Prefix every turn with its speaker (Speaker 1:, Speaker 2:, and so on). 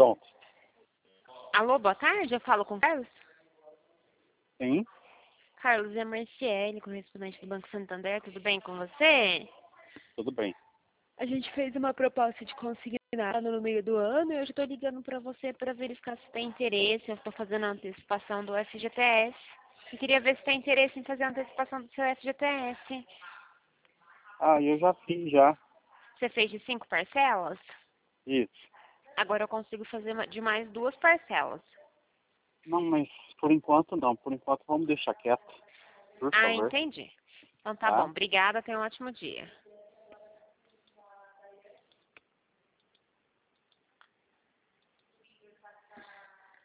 Speaker 1: pronto.
Speaker 2: Alô, boa tarde, eu falo com o Carlos.
Speaker 1: Sim,
Speaker 2: Carlos, é Marciele, correspondente do Banco Santander, tudo bem com você?
Speaker 1: tudo bem.
Speaker 2: A gente fez uma proposta de consignado no meio do ano e eu já estou ligando para você para verificar se tem interesse. Eu estou fazendo a antecipação do FGTS. Eu queria ver se tem interesse em fazer a antecipação do seu FGTS.
Speaker 1: Ah, eu já fiz já.
Speaker 2: Você fez de 5 parcelas?
Speaker 1: Isso.
Speaker 2: Agora eu consigo fazer de mais 2 parcelas.
Speaker 1: Não, mas por enquanto não. Por enquanto vamos deixar quieto, por
Speaker 2: Ah,
Speaker 1: favor.
Speaker 2: entendi. Então tá bom.
Speaker 1: Tá?
Speaker 2: Obrigada, tenha um ótimo dia.